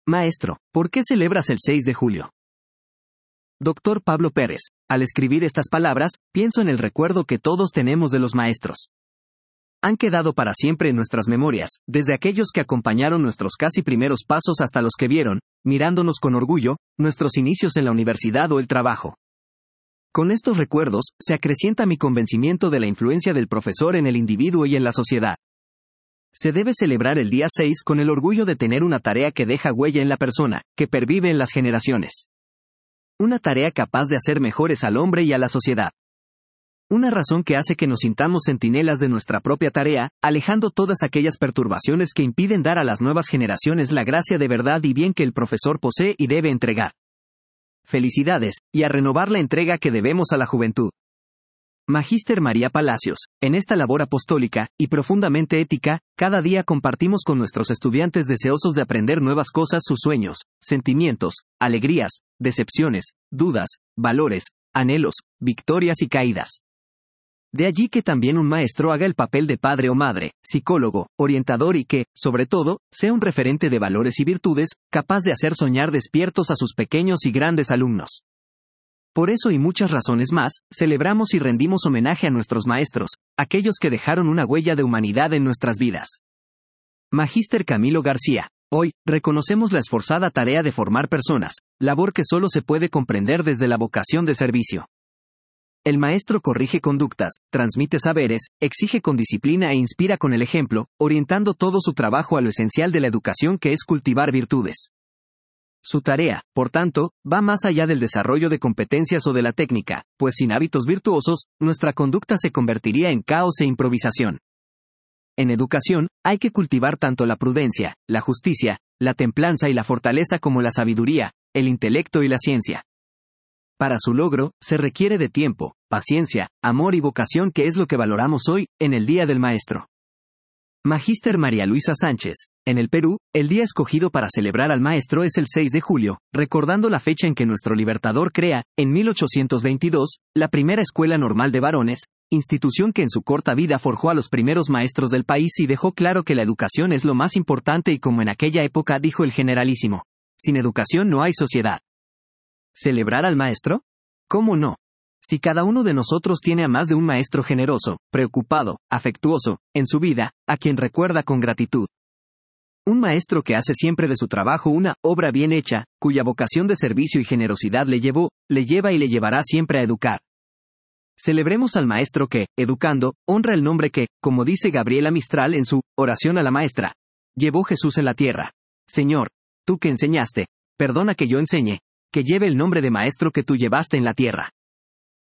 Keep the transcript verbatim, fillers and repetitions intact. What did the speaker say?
Maestro, ¿por qué celebras el seis de julio? Doctor Pablo Pérez, al escribir estas palabras, pienso en el recuerdo que todos tenemos de los maestros. Han quedado para siempre en nuestras memorias, desde aquellos que acompañaron nuestros casi primeros pasos hasta los que vieron, mirándonos con orgullo, nuestros inicios en la universidad o el trabajo. Con estos recuerdos, se acrecienta mi convencimiento de la influencia del profesor en el individuo y en la sociedad. Se debe celebrar el día seis con el orgullo de tener una tarea que deja huella en la persona, que pervive en las generaciones. Una tarea capaz de hacer mejores al hombre y a la sociedad. Una razón que hace que nos sintamos centinelas de nuestra propia tarea, alejando todas aquellas perturbaciones que impiden dar a las nuevas generaciones la gracia de verdad y bien que el profesor posee y debe entregar. Felicidades, y a renovar la entrega que debemos a la juventud. Magíster María Palacios, en esta labor apostólica, y profundamente ética, cada día compartimos con nuestros estudiantes deseosos de aprender nuevas cosas sus sueños, sentimientos, alegrías, decepciones, dudas, valores, anhelos, victorias y caídas. De allí que también un maestro haga el papel de padre o madre, psicólogo, orientador y que, sobre todo, sea un referente de valores y virtudes, capaz de hacer soñar despiertos a sus pequeños y grandes alumnos. Por eso y muchas razones más, celebramos y rendimos homenaje a nuestros maestros, aquellos que dejaron una huella de humanidad en nuestras vidas. Magíster Camilo García, hoy, reconocemos la esforzada tarea de formar personas, labor que solo se puede comprender desde la vocación de servicio. El maestro corrige conductas, transmite saberes, exige con disciplina e inspira con el ejemplo, orientando todo su trabajo a lo esencial de la educación que es cultivar virtudes. Su tarea, por tanto, va más allá del desarrollo de competencias o de la técnica, pues sin hábitos virtuosos, nuestra conducta se convertiría en caos e improvisación. En educación, hay que cultivar tanto la prudencia, la justicia, la templanza y la fortaleza como la sabiduría, el intelecto y la ciencia. Para su logro, se requiere de tiempo, paciencia, amor y vocación, que es lo que valoramos hoy, en el Día del Maestro. Magíster María Luisa Sánchez, en el Perú, el día escogido para celebrar al maestro es el seis de julio, recordando la fecha en que nuestro libertador crea, en mil ochocientos veintidós, la primera escuela normal de varones, institución que en su corta vida forjó a los primeros maestros del país y dejó claro que la educación es lo más importante, y como en aquella época dijo el generalísimo: sin educación no hay sociedad. ¿Celebrar al maestro? ¿Cómo no? Si cada uno de nosotros tiene a más de un maestro generoso, preocupado, afectuoso, en su vida, a quien recuerda con gratitud. Un maestro que hace siempre de su trabajo una obra bien hecha, cuya vocación de servicio y generosidad le llevó, le lleva y le llevará siempre a educar. Celebremos al maestro que, educando, honra el nombre que, como dice Gabriela Mistral en su Oración a la Maestra, llevó Jesús en la tierra. Señor, tú que enseñaste, perdona que yo enseñe, que lleve el nombre de maestro que tú llevaste en la tierra.